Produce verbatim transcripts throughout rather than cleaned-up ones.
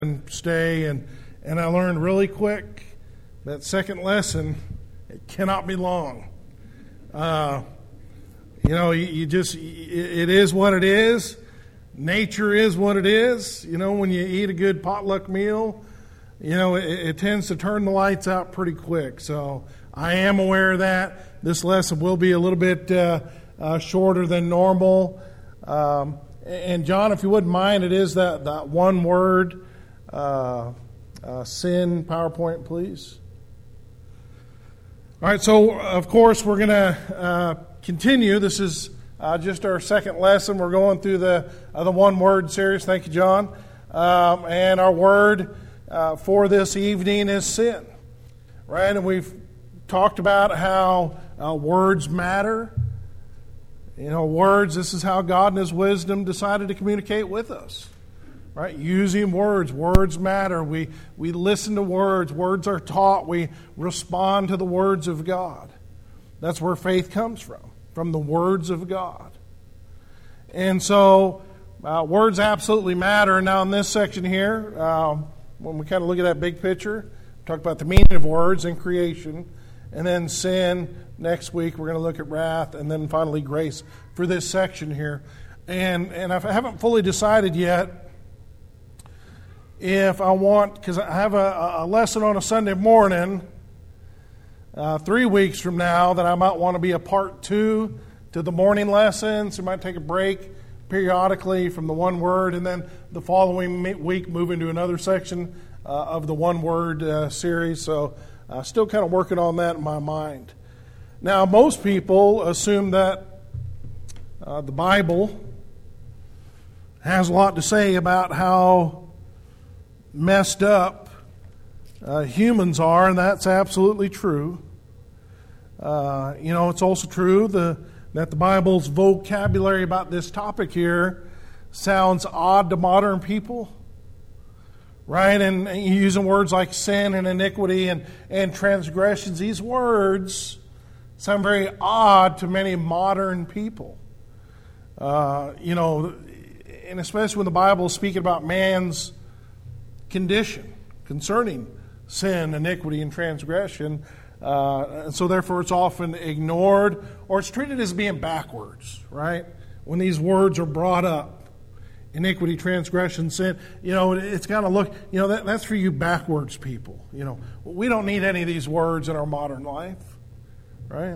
and stay, and, and I learned really quick that second lesson, it cannot be long. Uh, you know, you, you just, it, it is what it is. Nature is what it is. You know, when you eat a good potluck meal, you know, it, it tends to turn the lights out pretty quick. So I am aware of that. This lesson will be a little bit uh, uh, shorter than normal. Um, and John, if you wouldn't mind, it is that, that one word, uh, uh, sin PowerPoint, please. All right, so of course we're going to uh, continue. This is uh, just our second lesson. We're going through the uh, the one word series. Thank you, John. Um, and our word uh, for this evening is sin. Right, and we've talked about how uh, words matter. You know, words. This is how God in His wisdom decided to communicate with us. Right, using words. Words matter. We we listen to words. Words are taught. We respond to the words of God. That's where faith comes from, from the words of God. And so, uh, words absolutely matter. Now, in this section here, um, when we kind of look at that big picture, we talk about the meaning of words in creation, and then sin. Next week, we're going to look at wrath, and then finally grace for this section here. And and I haven't fully decided yet if I want, because I have a, a lesson on a Sunday morning uh, three weeks from now that I might want to be a part two to the morning lessons. So I might take a break periodically from the one word, and then the following week move into another section uh, of the one word uh, series. So uh, still kind of working on that in my mind. Now, most people assume that uh, the Bible has a lot to say about how messed up uh, humans are, and that's absolutely true. Uh, you know, it's also true the, that the Bible's vocabulary about this topic here sounds odd to modern people, right? And, and using words like sin and iniquity and, and transgressions, these words sound very odd to many modern people. Uh, you know, and especially when the Bible is speaking about man's condition concerning sin, iniquity, and transgression. Uh, and so therefore it's often ignored, or it's treated as being backwards, right? When these words are brought up, iniquity, transgression, sin, you know, it's kind of look, you know, that, that's for you backwards people. You know, we don't need any of these words in our modern life, right?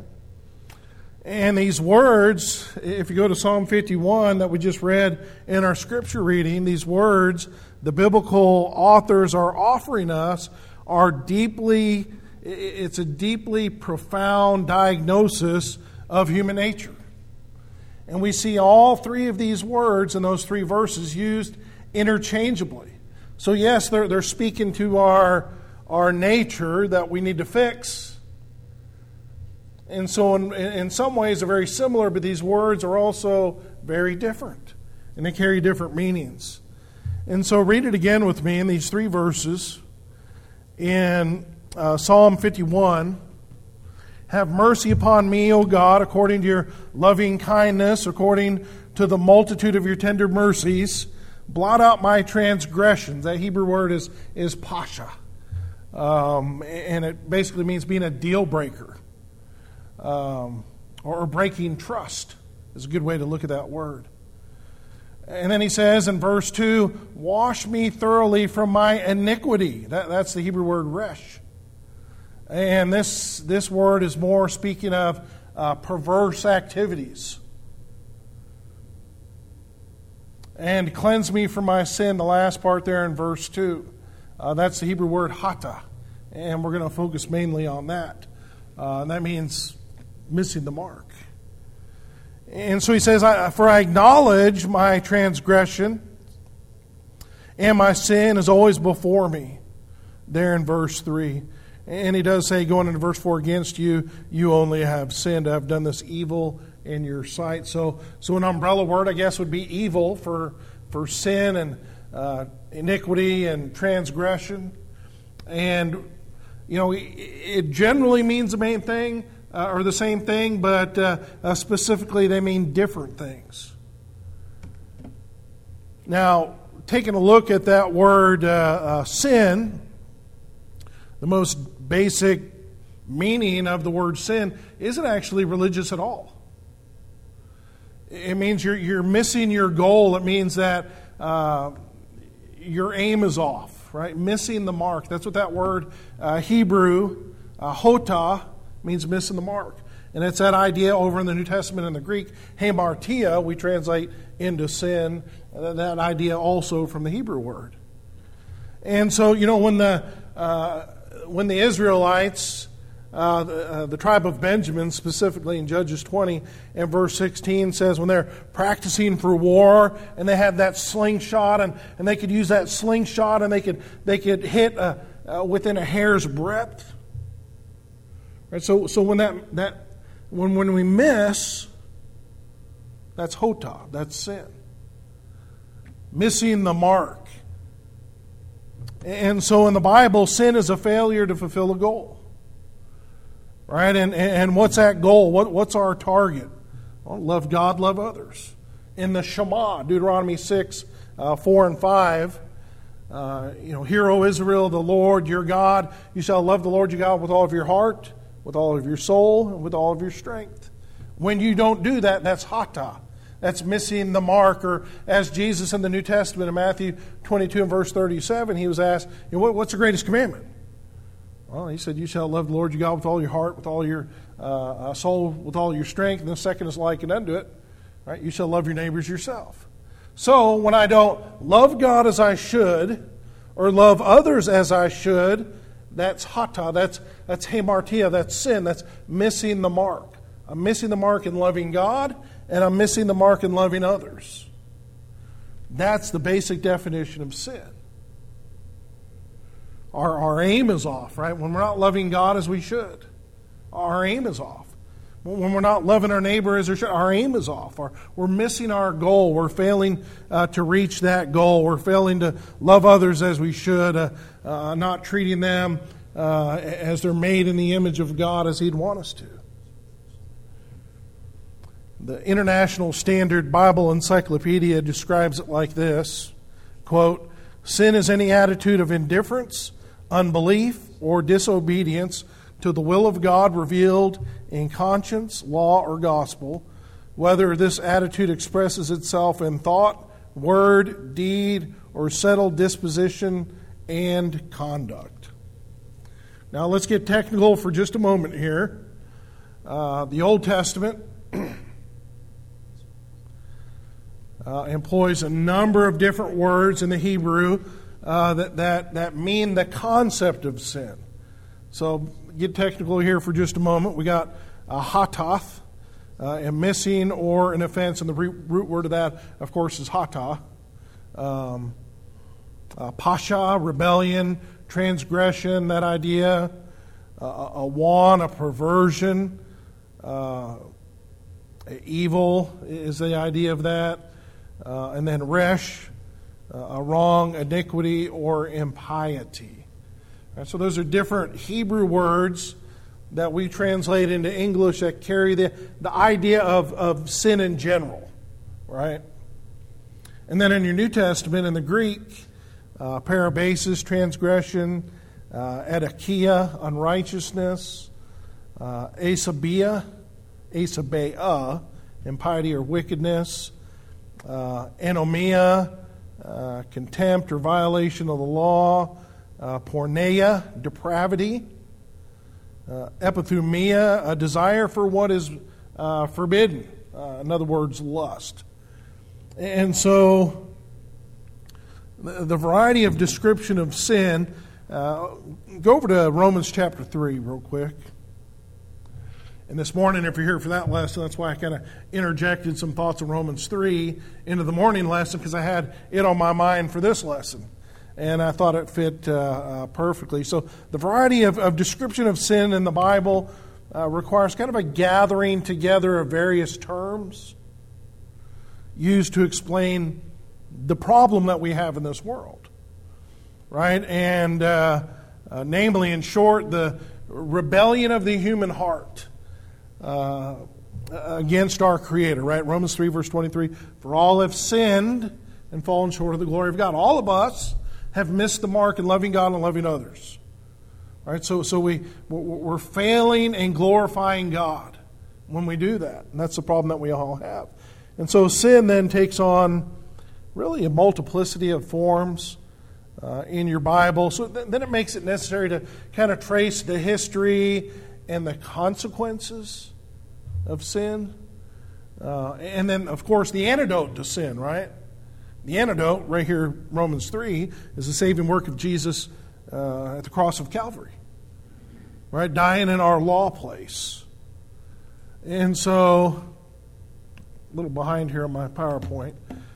And these words, if you go to Psalm fifty-one that we just read in our scripture reading, these words the biblical authors are offering us are deeply, it's a deeply profound diagnosis of human nature. And we see all three of these words in those three verses used interchangeably. So yes, they're, they're speaking to our, our nature that we need to fix. And so in, in some ways they're very similar, but these words are also very different. And they carry different meanings. And so read it again with me in these three verses. In uh, Psalm fifty-one, have mercy upon me, O God, according to your loving kindness, according to the multitude of your tender mercies. Blot out my transgressions. That Hebrew word is, is pasha. Um, and it basically means being a deal breaker. Um, or breaking trust is a good way to look at that word. And then he says in verse two, wash me thoroughly from my iniquity. That, that's the Hebrew word resh. And this, this word is more speaking of uh, perverse activities. And cleanse me from my sin, the last part there in verse two. Uh, that's the Hebrew word hata. And we're going to focus mainly on that. Uh, and that means missing the mark. And so he says, for I acknowledge my transgression, and my sin is always before me. There in verse three. And he does say, going into verse four, against you, you only have sinned. I've done this evil in your sight. So so an umbrella word, I guess, would be evil for, for sin and uh, iniquity and transgression. And, you know, it generally means the main thing. Uh, or the same thing, but uh, uh, specifically they mean different things. Now, taking a look at that word uh, uh, sin, the most basic meaning of the word sin isn't actually religious at all. It means you're, you're missing your goal. It means that uh, your aim is off, right? Missing the mark. That's what that word, uh, Hebrew, uh, hota, means missing the mark. And it's that idea over in the New Testament in the Greek, hamartia, we translate into sin, that idea also from the Hebrew word. And so, you know, when the uh, when the Israelites, uh, the, uh, the tribe of Benjamin, specifically in Judges twenty and verse sixteen says when they're practicing for war and they had that slingshot and, and they could use that slingshot and they could they could hit uh, uh, within a hair's breadth. Right? So so when that that when when we miss, that's hota, that's sin. Missing the mark. And so in the Bible, sin is a failure to fulfill a goal. Right? And and what's that goal? What what's our target? Well, love God, love others. In the Shema, Deuteronomy six, uh, four and five, uh, you know, hear, O Israel, the Lord your God, you shall love the Lord your God with all of your heart, with all of your soul, and with all of your strength. When you don't do that, that's hata. That's missing the mark. Or as Jesus in the New Testament in Matthew twenty-two and verse thirty-seven, he was asked, you know, what, what's the greatest commandment? Well, he said, you shall love the Lord your God with all your heart, with all your uh, soul, with all your strength. And the second is likened unto it. Right? You shall love your neighbors yourself. So when I don't love God as I should, or love others as I should, that's hata, that's, that's hamartia, that's sin, that's missing the mark. I'm missing the mark in loving God, and I'm missing the mark in loving others. That's the basic definition of sin. Our, our aim is off, right? When we're not loving God as we should, our aim is off. When we're not loving our neighbor as we should, our aim is off. Our, we're missing our goal. We're failing uh, to reach that goal. We're failing to love others as we should, uh, uh, not treating them uh, as they're made in the image of God as He'd want us to. The International Standard Bible Encyclopedia describes it like this, quote, sin is any attitude of indifference, unbelief, or disobedience to the will of God revealed in conscience, law, or gospel, whether this attitude expresses itself in thought, word, deed, or settled disposition and conduct. Now let's get technical for just a moment here. Uh, the Old Testament Uh, employs a number of different words in the Hebrew uh, that, that, that mean the concept of sin. So get technical here for just a moment. We got uh, hatath, uh, a missing or an offense, and the root, root word of that, of course, is hata. Um, uh, pasha, rebellion, transgression, that idea. Uh, a wan, a perversion. Uh, evil is the idea of that. Uh, and then resh, uh, a wrong, iniquity, or impiety. Right, so those are different Hebrew words that we translate into English that carry the, the idea of, of sin in general. Right? And then in your New Testament, in the Greek, uh, parabasis, transgression, uh, edekia, unrighteousness, uh, asabia, asabea, impiety or wickedness, Uh, anomia, uh, contempt or violation of the law, uh, porneia, depravity, uh, epithumia, a desire for what is uh, forbidden, uh, in other words, lust. And so the, the variety of description of sin, uh, go over to Romans chapter three real quick. And this morning, if you're here for that lesson, that's why I kind of interjected some thoughts of Romans three into the morning lesson, because I had it on my mind for this lesson. And I thought it fit uh, uh, perfectly. So the variety of, of description of sin in the Bible uh, requires kind of a gathering together of various terms used to explain the problem that we have in this world. Right? And uh, uh, namely, in short, the rebellion of the human heart Uh, against our Creator, right? Romans three, verse twenty-three, for all have sinned and fallen short of the glory of God. All of us have missed the mark in loving God and loving others. All right, so so we we're failing in glorifying God when we do that, and that's the problem that we all have. And so sin then takes on really a multiplicity of forms uh, in your Bible. So th- then it makes it necessary to kind of trace the history and the consequences of sin. Uh, and then, of course, the antidote to sin, right? The antidote, right here, Romans three, is the saving work of Jesus uh, at the cross of Calvary. Right? Dying in our law place. And so, a little behind here on my PowerPoint.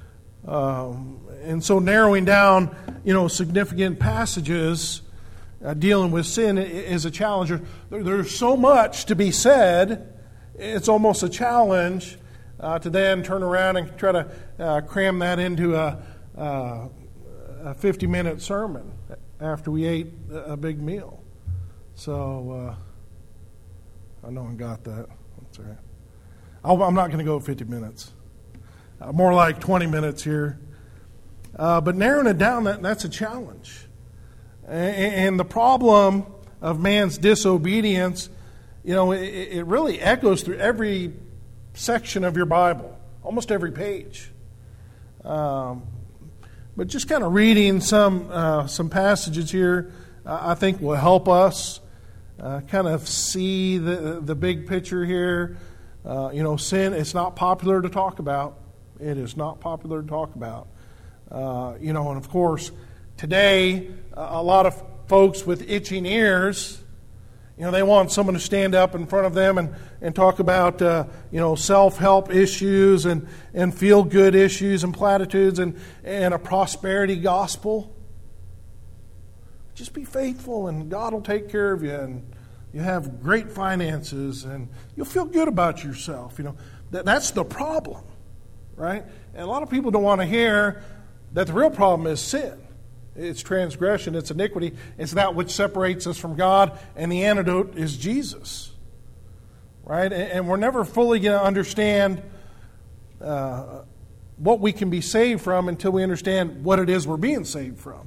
Um, and so narrowing down, you know, significant passages uh, dealing with sin is a challenge. There, there's so much to be said, it's almost a challenge uh, to then turn around and try to uh, cram that into a, uh, a fifty-minute sermon after we ate a big meal. So, uh, I know I got that. That's all right. I'll, I'm not going to go fifty minutes. Uh, more like twenty minutes here. Uh, but narrowing it down, that, that's a challenge. And, and the problem of man's disobedience, you know, it, it really echoes through every section of your Bible, almost every page. Um, but just kind of reading some uh, some passages here, uh, I think will help us uh, kind of see the the big picture here. Uh, you know, sin, it's not popular to talk about. It is not popular to talk about. Uh, you know, and of course, today, uh, a lot of folks with itching ears, you know, they want someone to stand up in front of them and, and talk about, uh, you know, self-help issues and, and feel-good issues and platitudes and, and a prosperity gospel. Just be faithful and God will take care of you and you have great finances and you'll feel good about yourself. You know, that, that's the problem, right? And a lot of people don't want to hear that the real problem is sin. It's transgression, it's iniquity, it's that which separates us from God, and the antidote is Jesus. Right? And we're never fully going to understand uh, what we can be saved from until we understand what it is we're being saved from.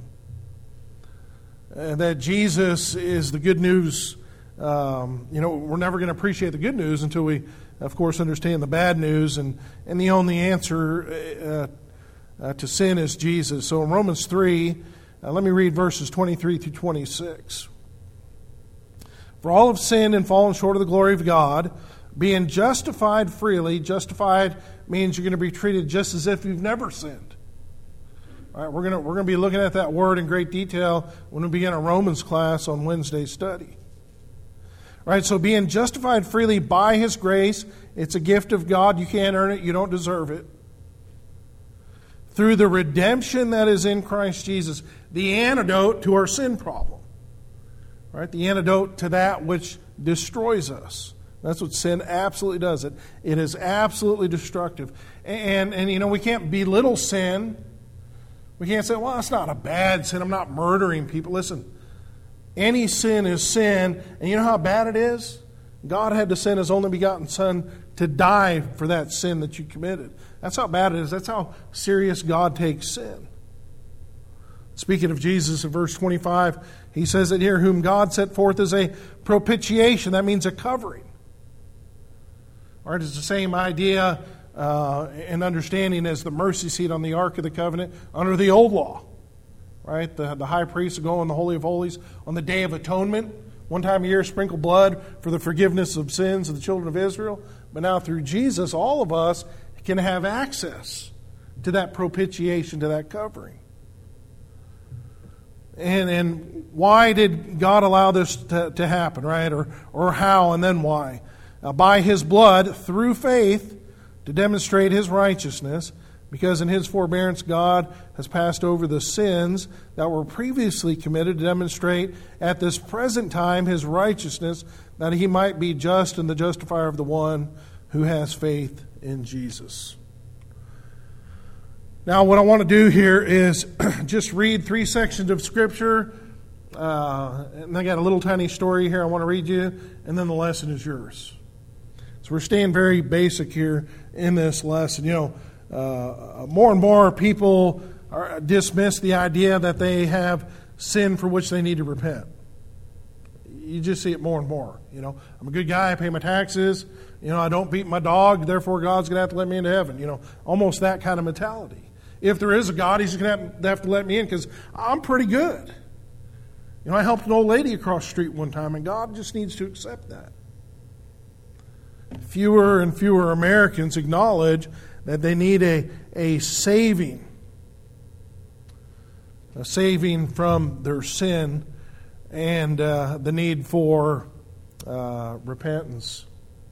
Uh, that Jesus is the good news. Um, you know, we're never going to appreciate the good news until we, of course, understand the bad news, and, and the only answer uh, Uh, to sin is Jesus. So in Romans three, uh, let me read verses twenty-three through twenty-six. For all have sinned and fallen short of the glory of God, being justified freely. Justified means you're going to be treated just as if you've never sinned. All right, we're going to we're going to be looking at that word in great detail when we begin a Romans class on Wednesday's study. All right, so being justified freely by His grace, it's a gift of God. You can't earn it. You don't deserve it. Through the redemption that is in Christ Jesus, the antidote to our sin problem. Right? The antidote to that which destroys us. That's what sin absolutely does. It, it is absolutely destructive. And, and, you know, we can't belittle sin. We can't say, well, it's not a bad sin. I'm not murdering people. Listen, any sin is sin. And you know how bad it is? God had to send His only begotten Son to die for that sin that you committed. That's how bad it is. That's how serious God takes sin. Speaking of Jesus in verse twenty-five, He says it here, whom God set forth as a propitiation. That means a covering. All right, it's the same idea uh, and understanding as the mercy seat on the Ark of the Covenant under the old law. Right? The, the high priest would go in the Holy of Holies on the Day of Atonement. One time a year, sprinkle blood for the forgiveness of sins of the children of Israel. But now through Jesus, all of us can have access to that propitiation, to that covering. And and why did God allow this to, to happen, right? Or, or how and then why? Uh, by His blood, through faith, to demonstrate His righteousness, because in His forbearance God has passed over the sins that were previously committed to demonstrate at this present time His righteousness, that He might be just and the justifier of the one who has faith in Jesus. Now, what I want to do here is just read three sections of Scripture. Uh, and I got a little tiny story here I want to read you, and then the lesson is yours. So we're staying very basic here in this lesson. You know, uh, more and more people are, dismiss the idea that they have sin for which they need to repent. You just see it more and more. You know, I'm a good guy, I pay my taxes, you know, I don't beat my dog, therefore God's going to have to let me into heaven. You know, almost that kind of mentality. If there is a God, He's going to have to let me in because I'm pretty good. You know, I helped an old lady across the street one time, and God just needs to accept that. Fewer and fewer Americans acknowledge that they need a, a saving, a saving from their sin and uh, the need for uh, repentance.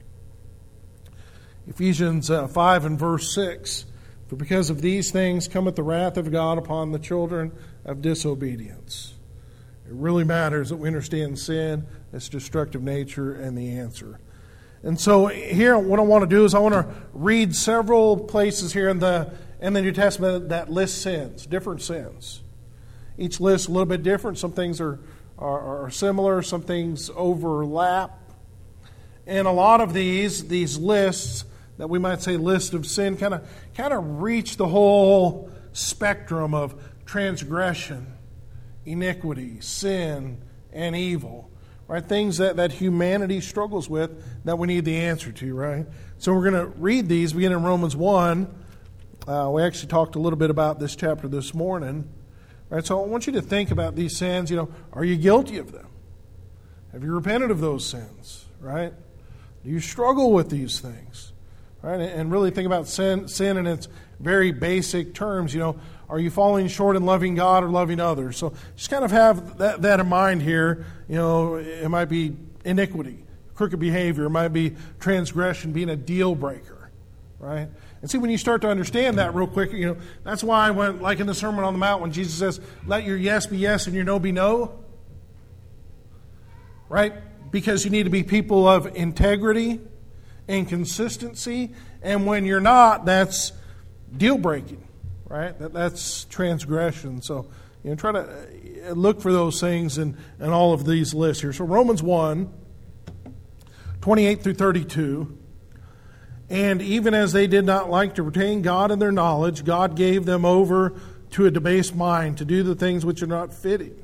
Ephesians uh, five and verse six, for because of these things cometh the wrath of God upon the children of disobedience. It really matters that we understand sin, its destructive nature, and the answer. And so here, what I want to do is I want to read several places here in the in the New Testament that list sins, different sins. Each list a little bit different. Some things are, are, are similar, some things overlap. And a lot of these, these lists that we might say list of sin kind of kind of reach the whole spectrum of transgression, iniquity, sin, and evil. Right? Things that, that humanity struggles with that we need the answer to, right? So we're going to read these, beginning in Romans one. Uh, we actually talked a little bit about this chapter this morning. Right? So I want you to think about these sins. You know, are you guilty of them? Have you repented of those sins? Right? Do you struggle with these things? Right? And really think about sin, sin in its very basic terms. You know, are you falling short in loving God or loving others? So just kind of have that, that in mind here. You know, it might be iniquity, crooked behavior. It might be transgression being a deal breaker, right? And see, when you start to understand that real quick, you know, that's why when, like in the Sermon on the Mount, when Jesus says, let your yes be yes and your no be no, right? Because you need to be people of integrity and consistency. And when you're not, that's deal breaking. Right? That, that's transgression. So, you know, try to look for those things in, in all of these lists here. So Romans one, twenty-eight through thirty-two. And even as they did not like to retain God in their knowledge, God gave them over to a debased mind to do the things which are not fitting.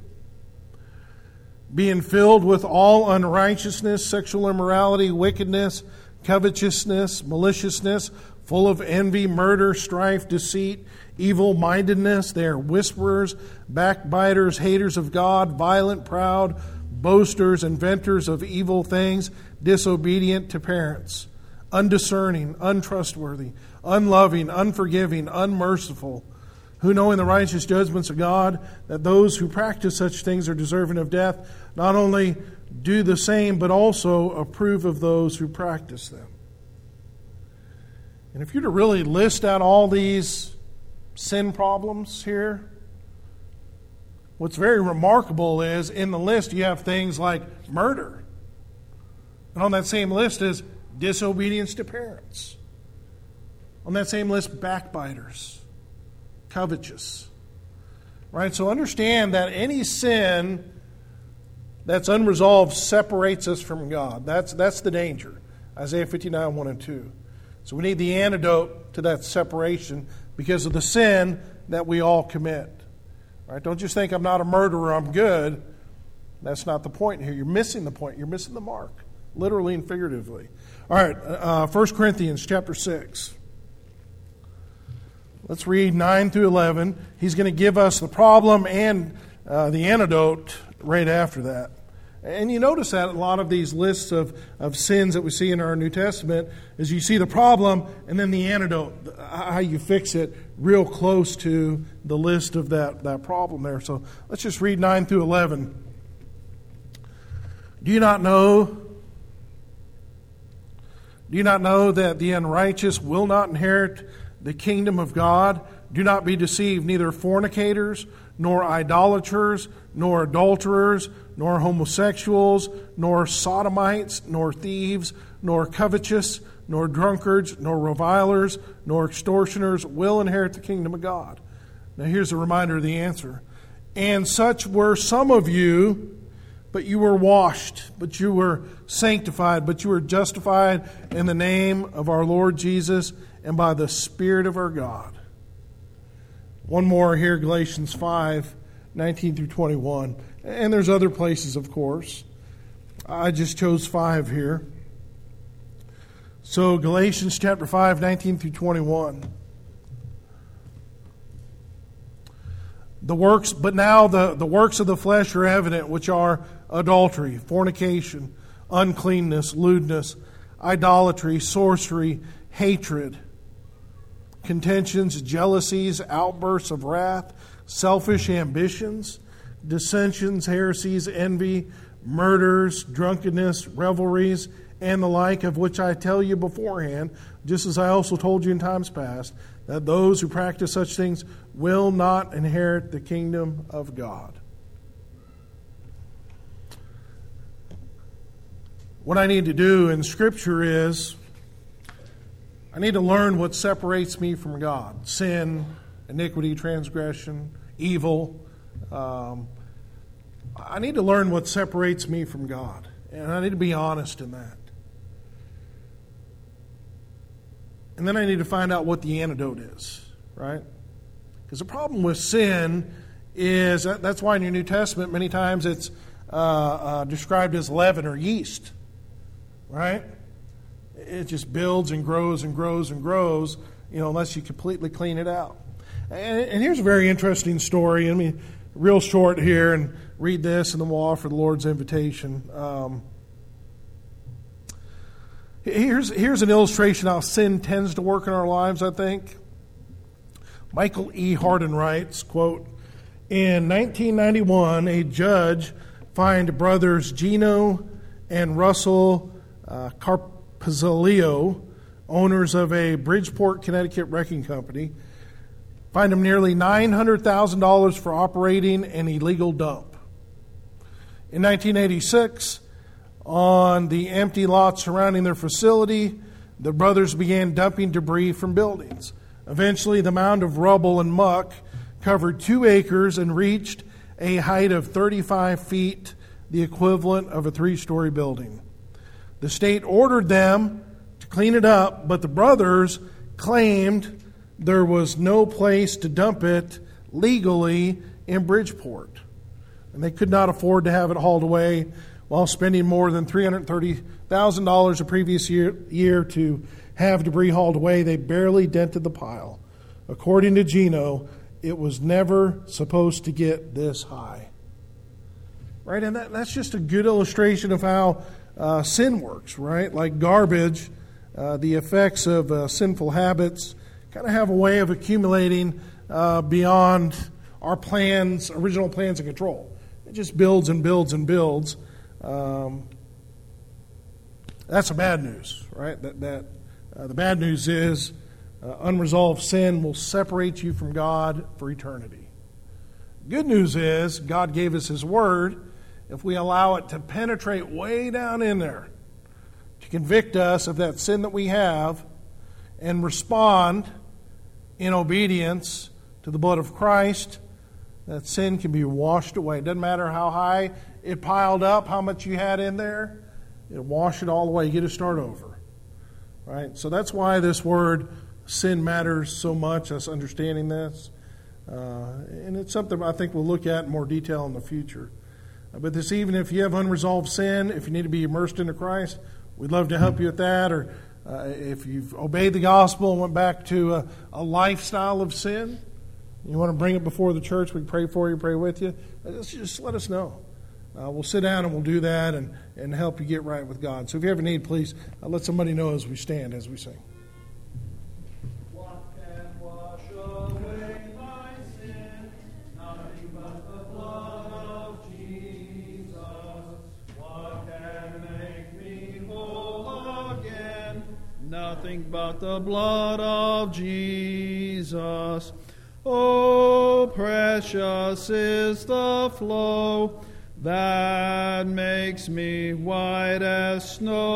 Being filled with all unrighteousness, sexual immorality, wickedness, covetousness, maliciousness, full of envy, murder, strife, deceit, evil-mindedness. They are whisperers, backbiters, haters of God, violent, proud, boasters, inventors of evil things, disobedient to parents, undiscerning, untrustworthy, unloving, unforgiving, unmerciful, who knowing the righteous judgments of God, that those who practice such things are deserving of death, not only do the same, but also approve of those who practice them. And if you're to really list out all these sin problems here, what's very remarkable is in the list you have things like murder. And on that same list is disobedience to parents. On that same list, backbiters, covetous. Right? So understand that any sin that's unresolved separates us from God. That's, that's the danger. Isaiah fifty-nine, one and two. So we need the antidote to that separation because of the sin that we all commit. Right? Don't just think I'm not a murderer, I'm good. That's not the point here. You're missing the point. You're missing the mark, literally and figuratively. All right, uh, First Corinthians chapter six. Let's read nine through eleven. He's going to give us the problem and uh, the antidote right after that. And you notice that a lot of these lists of, of sins that we see in our New Testament is you see the problem and then the antidote, how you fix it, real close to the list of that, that problem there. So let's just read nine through eleven. Do you not know? Do you not know that the unrighteous will not inherit the kingdom of God? Do not be deceived, neither fornicators, nor idolaters, nor adulterers, nor homosexuals, nor sodomites, nor thieves, nor covetous, nor drunkards, nor revilers, nor extortioners will inherit the kingdom of God. Now here's a reminder of the answer. And such were some of you, but you were washed, but you were sanctified, but you were justified in the name of our Lord Jesus and by the Spirit of our God. One more here, Galatians five, nineteen through twenty-one. And there's other places, of course. I just chose five here. So Galatians chapter five, nineteen through twenty-one. The works, but now the, the works of the flesh are evident, which are adultery, fornication, uncleanness, lewdness, idolatry, sorcery, hatred, contentions, jealousies, outbursts of wrath, selfish ambitions, dissensions, heresies, envy, murders, drunkenness, revelries, and the like, of which I tell you beforehand, just as I also told you in times past, that those who practice such things will not inherit the kingdom of God. What I need to do in Scripture is, I need to learn what separates me from God. Sin, iniquity, transgression, evil. Um, I need to learn what separates me from God. And I need to be honest in that. And then I need to find out what the antidote is, right? Because the problem with sin is, that's why in your New Testament many times it's uh, uh, described as leaven or yeast, right? It just builds and grows and grows and grows, you know, unless you completely clean it out. And, and here's a very interesting story. I mean, real short here, and read this, and then we'll offer the Lord's invitation. Um, here's here's an illustration how sin tends to work in our lives, I think. Michael E. Hardin writes, quote, in nineteen ninety-one, a judge fined brothers Gino and Russell uh, Carpizzolio, owners of a Bridgeport, Connecticut wrecking company, fined them nearly nine hundred thousand dollars for operating an illegal dump. In nineteen eighty-six, on the empty lot surrounding their facility, the brothers began dumping debris from buildings. Eventually, the mound of rubble and muck covered two acres and reached a height of thirty-five feet, the equivalent of a three-story building. The state ordered them to clean it up, but the brothers claimed there was no place to dump it legally in Bridgeport, and they could not afford to have it hauled away while spending more than three hundred thirty thousand dollars a previous year, year to have debris hauled away. They barely dented the pile. According to Gino, it was never supposed to get this high. Right? And that, that's just a good illustration of how uh, sin works, right? Like garbage, uh, the effects of uh, sinful habits kind of have a way of accumulating uh, beyond our plans, original plans and control. It just builds and builds and builds. Um, that's the bad news, right? That that uh, the bad news is uh, unresolved sin will separate you from God for eternity. Good news is God gave us His Word. If we allow it to penetrate way down in there, to convict us of that sin that we have, and respond in obedience to the blood of Christ, that sin can be washed away. It doesn't matter how high it piled up, how much you had in there. It'll wash it all away. You get to start over. Right? So that's why this word sin matters so much, us understanding this. Uh, and it's something I think we'll look at in more detail in the future. Uh, but this evening, if you have unresolved sin, if you need to be immersed into Christ, we'd love to help you with that. Or uh, if you've obeyed the gospel and went back to a, a lifestyle of sin, you want to bring it before the church, we can pray for you, pray with you. Just, just let us know. Uh, we'll sit down and we'll do that and, and help you get right with God. So if you ever need, please uh, let somebody know as we stand, as we sing. What can wash away my sin? Nothing but the blood of Jesus. What can make me whole again? Nothing but the blood of Jesus. Oh, precious is the flow that makes me white as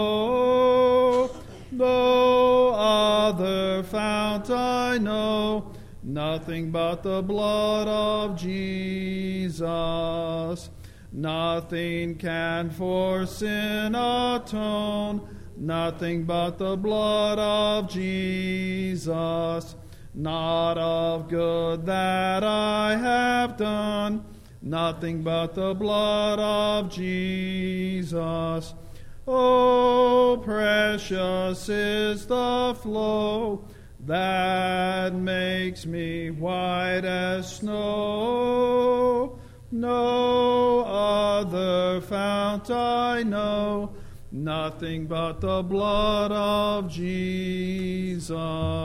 snow. No other fount I know, nothing but the blood of Jesus. Nothing can for sin atone, nothing but the blood of Jesus. Not of good that I have done, nothing but the blood of Jesus. Oh, precious is the flow that makes me white as snow. No other fount I know, nothing but the blood of Jesus.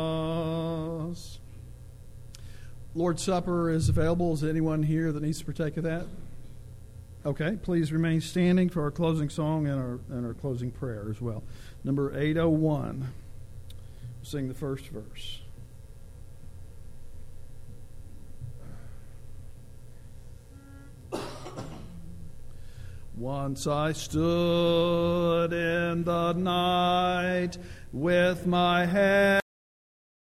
Lord's Supper is available. Is anyone here that needs to partake of that? Okay, please remain standing for our closing song and our and our closing prayer as well. Number eight oh one. Sing the first verse. Once I stood in the night with my head